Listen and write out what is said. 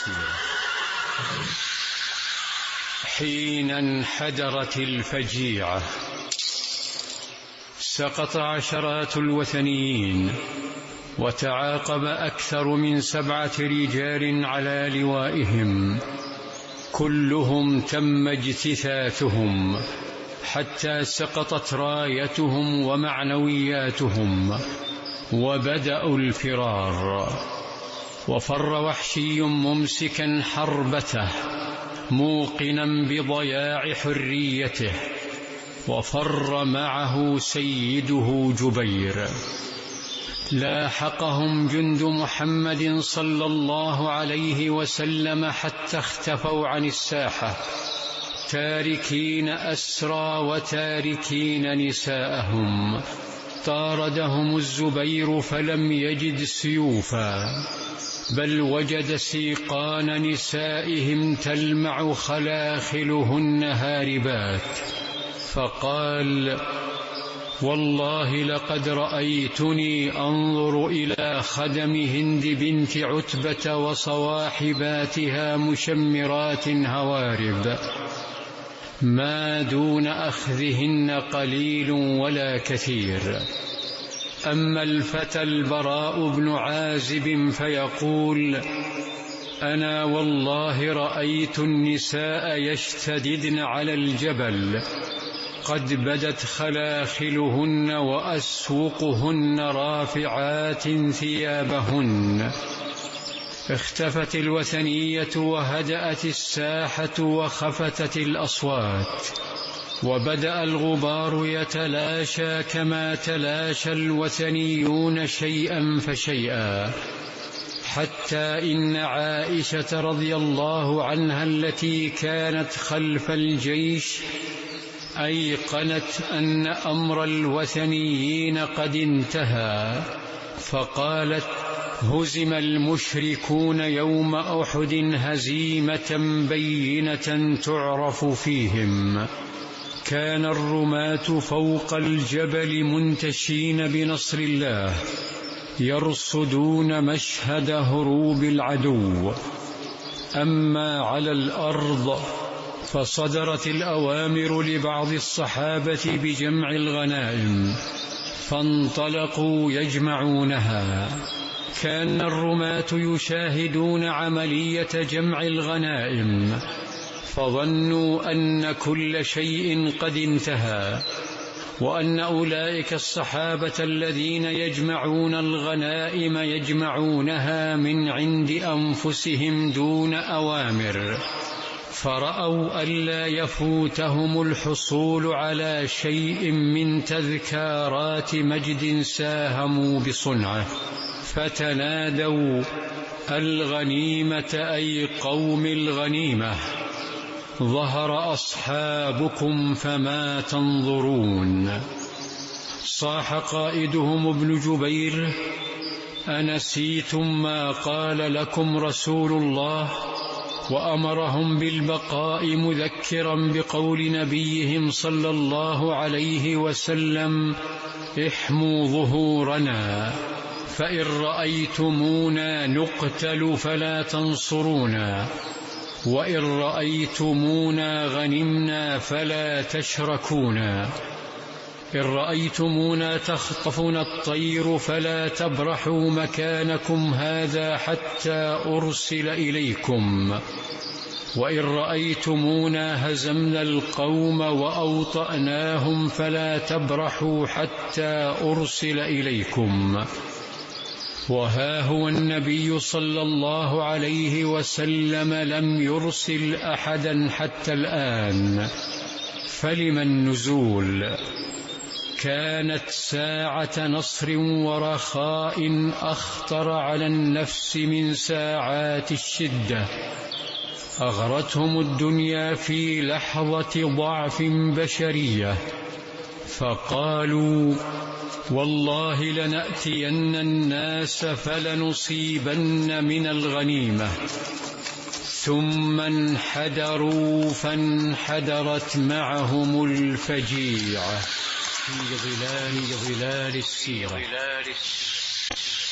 السيرة. حين انحدرت الفجيعة سقط عشرات الوثنيين، وتعاقب أكثر من 7 رجال على لوائهم، كلهم تم اجتثاثهم حتى سقطت رايتهم ومعنوياتهم، وبدأوا الفرار. وفر وحشي ممسكا حربته موقنا بضياع حريته، وفر معه سيده جبير. لاحقهم جند محمد صلى الله عليه وسلم حتى اختفوا عن الساحة، تاركين أسرى وتاركين نساءهم. طاردهم الزبير فلم يجد سيوفا، بل وجد سيقان نسائهم تلمع خلاخلهن هاربات، فقال: والله لقد رأيتني أنظر إلى خدم هند بنت عتبة وصواحباتها مشمرات هوارب، ما دون أخذهن قليل ولا كثير. أما الفتى البراء بن عازب فيقول: أنا والله رأيت النساء يشتددن على الجبل، قد بدت خلاخلهن وأسوقهن رافعات ثيابهن. اختفت الوثنية وهدأت الساحة وخفتت الأصوات، وبدأ الغبار يتلاشى كما تلاشى الوثنيون شيئا فشيئا، حتى إن عائشة رضي الله عنها التي كانت خلف الجيش أيقنت أن أمر الوثنيين قد انتهى، فقالت: هزم المشركون يوم أحد هزيمة بينة تعرف فيهم. كان الرماة فوق الجبل منتشين بنصر الله يرصدون مشهد هروب العدو. أما على الأرض فصدرت الأوامر لبعض الصحابة بجمع الغنائم، فانطلقوا يجمعونها. كان الرماة يشاهدون عملية جمع الغنائم، فظنوا أن كل شيء قد انتهى، وأن أولئك الصحابة الذين يجمعون الغنائم يجمعونها من عند أنفسهم دون أوامر، فرأوا ألا يفوتهم الحصول على شيء من تذكارات مجد ساهموا بصنعه، فتنادوا: الغنيمة أي قوم الغنيمة، ظهر أصحابكم فما تنظرون. صاح قائدهم ابن جبير: أنسيتم ما قال لكم رسول الله؟ وأمرهم بالبقاء مذكرا بقول نبيهم صلى الله عليه وسلم: احموا ظهورنا، فإن رأيتمونا نقتل فلا تنصرونا، وإن رأيتمونا غنمنا فلا تشركونا، إن رأيتمونا تخطفنا الطير فلا تبرحوا مكانكم هذا حتى أرسل إليكم، وإن رأيتمونا هزمنا القوم وأوطأناهم فلا تبرحوا حتى أرسل إليكم. وها هو النبي صلى الله عليه وسلم لم يرسل أحدا حتى الآن، فلم النزول؟ كانت ساعة نصر ورخاء أخطر على النفس من ساعات الشدة. أغرتهم الدنيا في لحظة ضعف بشرية، فقالوا: والله لنأتين الناس فلنصيبن من الغنيمة. ثم انحدروا فانحدرت معهم الفجيعة في ظلال السيرة.